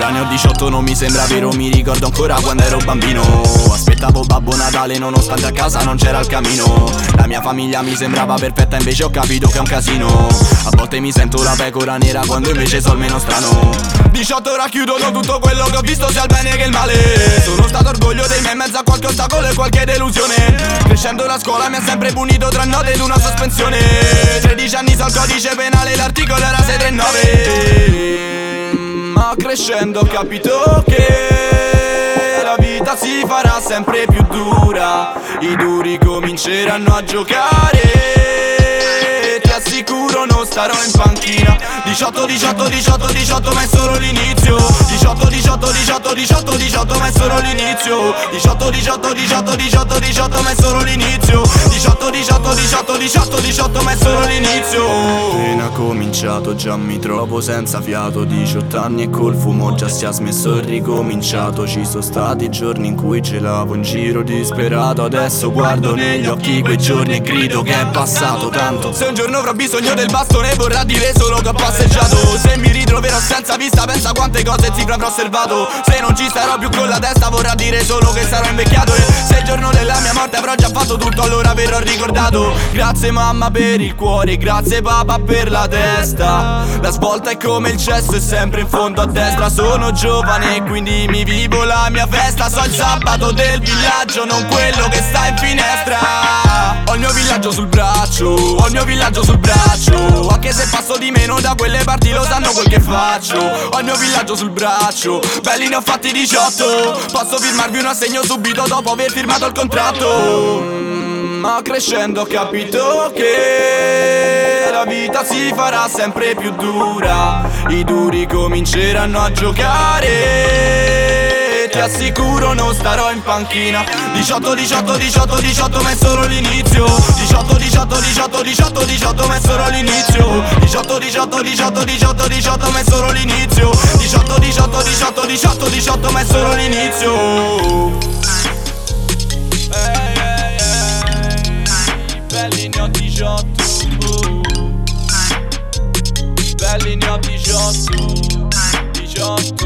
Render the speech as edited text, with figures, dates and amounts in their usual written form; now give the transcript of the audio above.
Ora ne ho 18, non mi sembra vero, mi ricordo ancora quando ero bambino. Aspettavo Babbo Natale nonostante a casa non c'era il camino. La mia famiglia mi sembrava perfetta, invece ho capito che è un casino. A volte mi sento la pecora nera quando invece so il meno strano. 18 ora chiudono tutto quello che ho visto, sia il bene che il male. Sono stato orgoglio dei miei in mezzo a qualche ostacolo e qualche delusione. Crescendo la scuola mi ha sempre punito tra note ed una sospensione. 13 anni so il codice penale, l'articolo era 639. Ma crescendo ho capito che la vita si farà sempre più dura. I duri cominceranno a giocare. Ti assicuro non starò in panchina. 18, 18, 18, 18 ma è solo l'inizio. 18, 18, 18, 18, 18 ma è solo l'inizio. 18, 18, 18, 18, 18 ma è solo l'inizio. 18, 18, 18, 18, 18 ma è solo l'inizio. Appena cominciato già mi trovo senza fiato. 18 anni e col fumo già si è smesso e ricominciato. Ci sono stati giorni in cui celavo in giro disperato. Adesso guardo negli occhi quei giorni e grido che è passato tanto. Se un giorno avrò bisogno del bastone vorrà dire solo che ho passeggiato. Se mi ritroverò senza vista pensa quante cose ti avrò osservato. Se non ci starò più con la testa vorrà dire solo che sarò invecchiato. E se il giorno della mia morte avrò già fatto tutto allora verrò ricordato. Grazie mamma per il cuore, grazie papà per la testa. La svolta è come il cesso, è sempre in fondo a destra. Sono giovane e quindi mi vivo la mia festa. So il sabato del villaggio, non quello che sta in finestra. Ho il mio villaggio sul braccio, ho il mio villaggio sul braccio. Anche se passo di meno da quelle parti lo sanno quel che faccio. Ho il mio villaggio sul braccio, belli ne ho fatti 18. Posso firmarvi un assegno subito dopo aver firmato il contratto. Ma crescendo ho capito che la vita si farà sempre più dura. I duri cominceranno a giocare. Ti assicuro non starò in panchina. 18, 18, 18, 18 ma è solo l'inizio. 18, 18, 18, 18, 18 ma è solo l'inizio. 18, 18, 18, 18, 18 ma è solo l'inizio. 18, 18, 18, 18, 18 ma è solo l'inizio. Belli ne ho 18. Belli ne ho 18. 18.